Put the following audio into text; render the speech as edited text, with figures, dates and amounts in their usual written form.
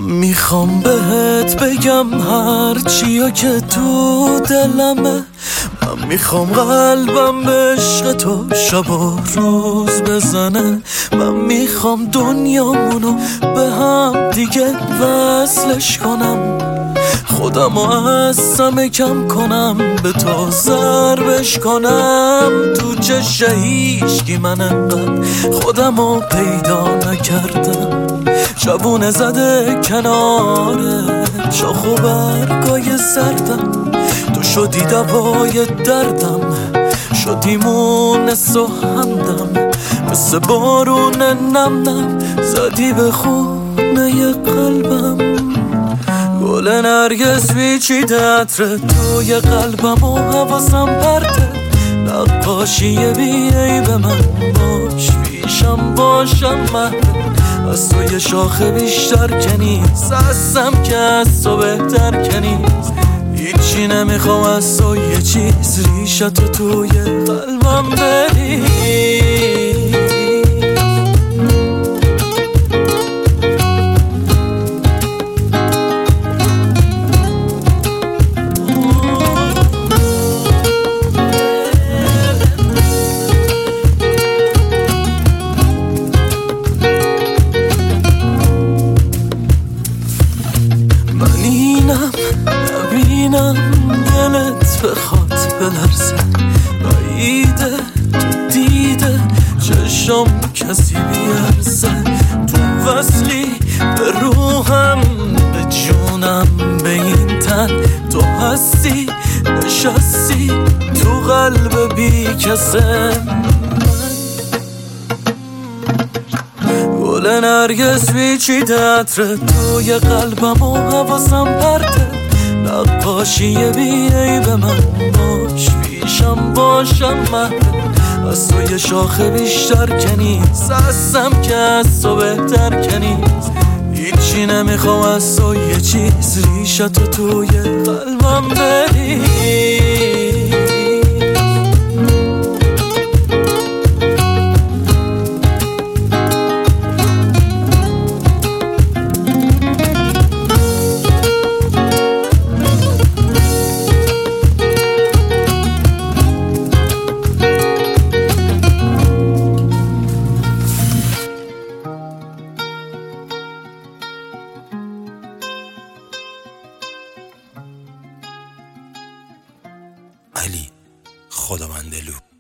میخوام بهت بگم هر چیا که تو دلمه. من میخوام قلبم به عشق تو شب و روز بزنه. من میخوام دنیامونو به هم دیگه وصلش کنم. خودمو از همه کم کنم، به تو ضربش کنم. تو چشم هیچکی من انقدر خودمو پیدا نکردم. شبونه زده کناره شاخ و برگای سردم. تو شدی دوای دردم، شدی مونس و همدم. مثل بارون نم نم زدی به خونه قلبم. گل نرگس پیچیده عطر توی قلبم و حواسم پرته. نقاشی بیایی به من باش، پیشم باشم مهده. از تو یه شاخه بیشتر که نیست، هستم که از تو بهتر که نیست. هیچی نمیخوام از تو یه چیز، ریشتو توی قلبم بریز. نبینم دلت بخواد بلرزه، بعیده تو دیده چشم کسی بیارزه. تو وصلی به روحم به جونم به این تن. تو هستی نشستی تو قلب بی کسه. گل نرگس پیچیده عطر توی قلبم و حواسم پرته. نقاشی بیایی به من باش، پیشم باشم مهده. از تو یه شاخه بیشتر که نیست، هستم که از تو بهتر که نیست. هیچی نمیخوام از تو یه چیز، ریشتو توی قلبم بریز. علی خداوندلو